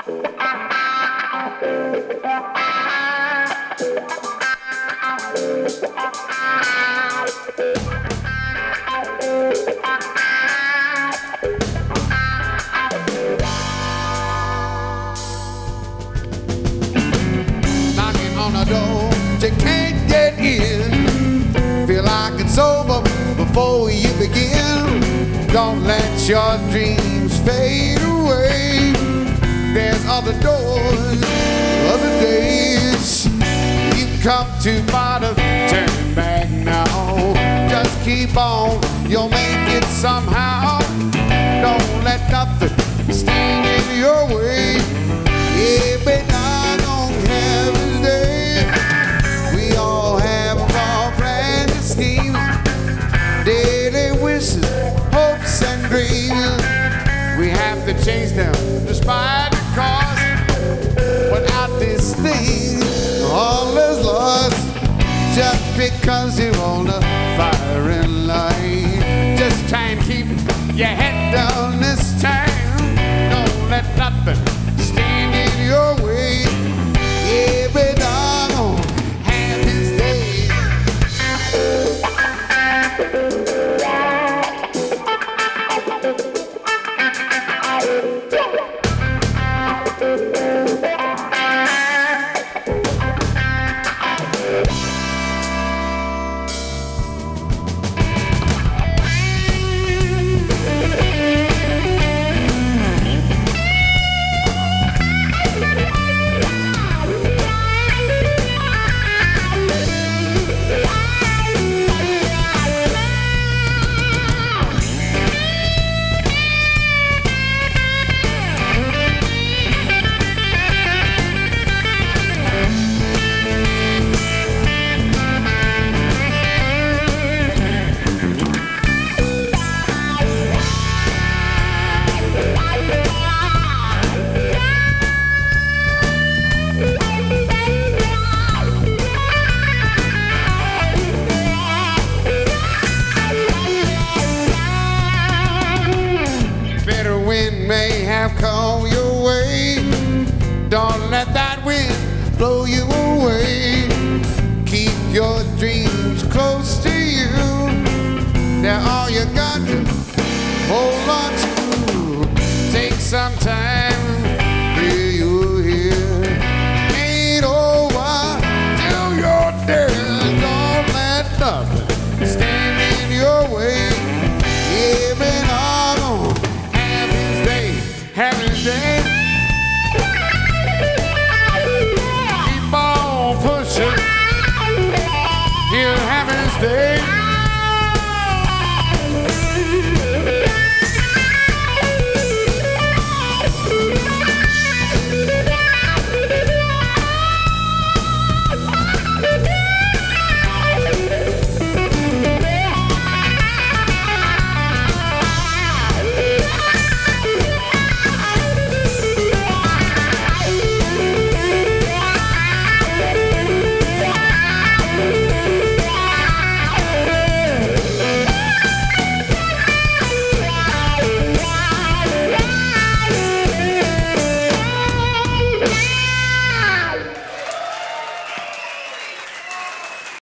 Knocking on the door, you can't get in. Feel like it's over before you begin. Don't let your dreams fade away. There's other doors, other days. You've come too far to turn back now. Just keep on, you'll make it somehow. Don't let nothing stand in your way. Every night on Heaven's Day, we all have our plans and schemes, daily wishes, hopes and dreams. We have to change them despite the cost. Without this thing, all is lost. Just because you're on the firing line, just try and keep your head down this time. Don't let nothing stand in your way. Every dog on Happy's Day. May have come your way. Don't let that wind blow you away. Keep your dreams close to you. They're all you got to hold on to. Take some time